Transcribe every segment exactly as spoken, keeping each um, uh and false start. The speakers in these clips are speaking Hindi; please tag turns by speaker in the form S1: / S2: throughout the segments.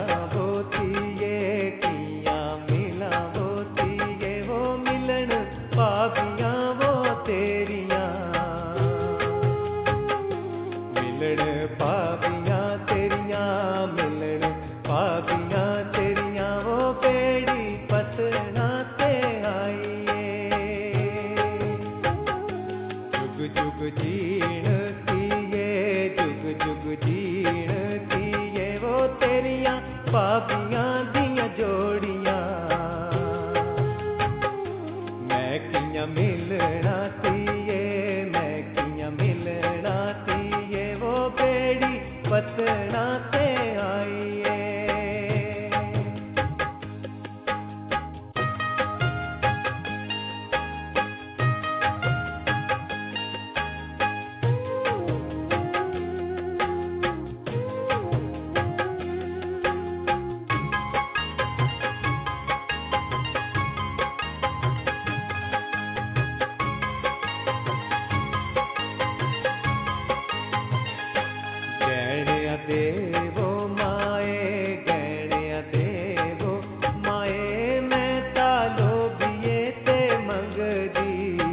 S1: होती ये किया मिला होती ये वो मिलन पापियां वो तेरियां मिलन पापियां तेरियां मिलन पापियां तेरियां वो बेड़ी पसना ते आईए जुग जुग जीण किए जुग जुग जीण किए वो तेरियां पापियां दियां जोड़ियां मैं कियां मिलना तिए मैं कियां मिलना तिए वो बेड़ी पसना ते आईए देवो माए गहणिया देवो माए मैं तालो बिये ते मंगदी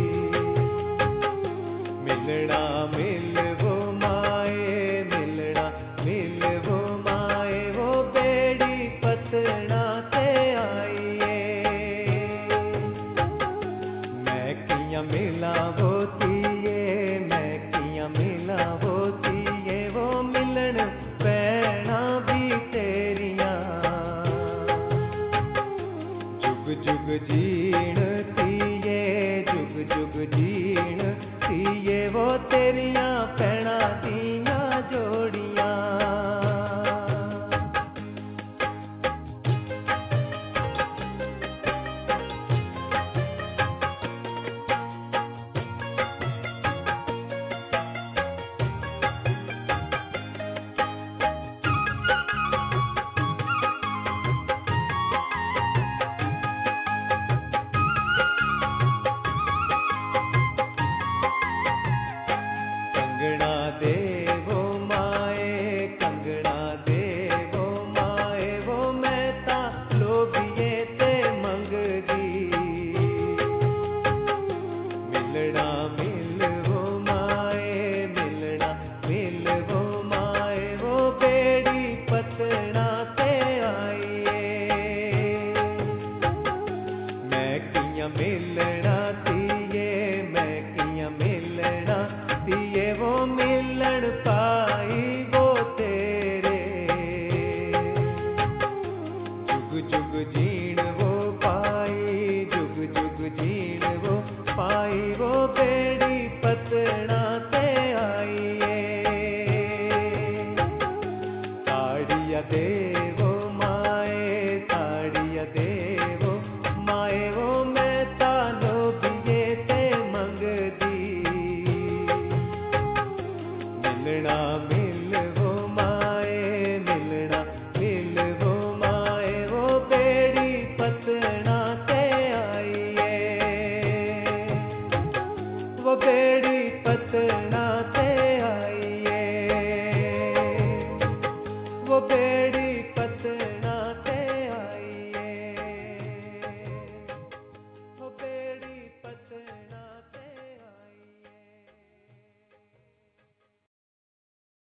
S1: मिलना मिलवो माए मिलना मिलवो माए वो बेड़ी पसना ते आईए मैं कियां मिला होतीए मैं कियां मिला होतीए वो मिलन पैना भी तेरियां जुग जुग जीण तिए जुग जुग जीण तिए वो तेरियां पैना दियां जोड़ियां कंगना देवो माए कंगना देवो माए वो मैं ता लोभिए ते मंगदी मिलना मिलवो माए मिलना मिलवो माए वो बेड़ी पसना ते आईए मैं कियां मिलना तिए मैं कियां मिलना तिए वो मिलन पाई वो तेरे जुग जुग जी